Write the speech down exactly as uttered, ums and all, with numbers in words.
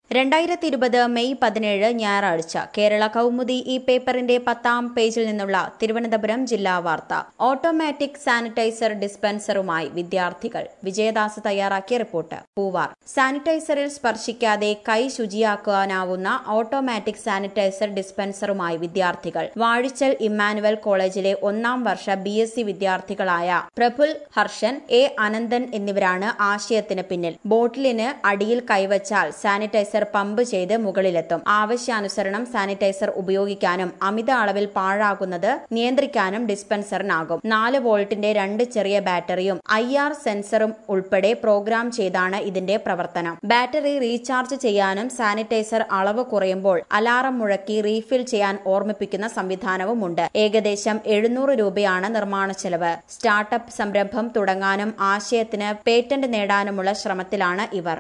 രണ്ടായിരത്തി ഇരുപത് മെയ് പതിനേഴ് ഞായറാഴ്ച കേരള കൗമുദി ഈ പേപ്പറിന്റെ പത്താം പേജിൽ നിന്നുള്ള തിരുവനന്തപുരം ജില്ലാ വാർത്ത. ഓട്ടോമാറ്റിക് സാനിറ്റൈസർ ഡിസ്പെൻസറുമായി വിദ്യാർത്ഥികൾ. വിജയദാസ് തയ്യാറാക്കിയ റിപ്പോർട്ട്. പൂവാർ. സാനിറ്റൈസറിൽ സ്പർശിക്കാതെ കൈ ശുചിയാക്കാനാവുന്ന ഓട്ടോമാറ്റിക് സാനിറ്റൈസർ ഡിസ്പെൻസറുമായി വിദ്യാർത്ഥികൾ. വാഴിച്ചൽ ഇമ്മാനുവൽ കോളേജിലെ ഒന്നാം വർഷ ബി എസ് സി വിദ്യാർത്ഥികളായ പ്രഫുൽ, ഹർഷൻ, എ അനന്തൻ എന്നിവരാണ് ആശയത്തിന് പിന്നിൽ. ബോട്ടിലിന് അടിയിൽ കൈവച്ചാൽ സാനിറ്റൈസർ പമ്പ് ചെയ്ത് മുകളിലെത്തും. ആവശ്യാനുസരണം സാനിറ്റൈസർ ഉപയോഗിക്കാനും അമിത അളവിൽ പാഴാകുന്നത് നിയന്ത്രിക്കാനും ഡിസ്പെൻസറിനാകും. നാല് വോൾട്ടിന്റെ രണ്ട് ചെറിയ ബാറ്ററിയും ഐ ആർ സെൻസറും ഉൾപ്പെടെ പ്രോഗ്രാം ചെയ്താണ് ഇതിന്റെ പ്രവർത്തനം. ബാറ്ററി റീചാർജ് ചെയ്യാനും സാനിറ്റൈസർ അളവ് കുറയുമ്പോൾ അലാറം മുഴക്കി റീഫിൽ ചെയ്യാൻ ഓർമ്മിപ്പിക്കുന്ന സംവിധാനവുമുണ്ട്. ഏകദേശം എഴുന്നൂറ് രൂപയാണ് നിർമ്മാണ ചെലവ്. സ്റ്റാർട്ടപ്പ് സംരംഭം തുടങ്ങാനും ആശയത്തിന് പേറ്റന്റ് നേടാനുമുള്ള ശ്രമത്തിലാണ് ഇവർ.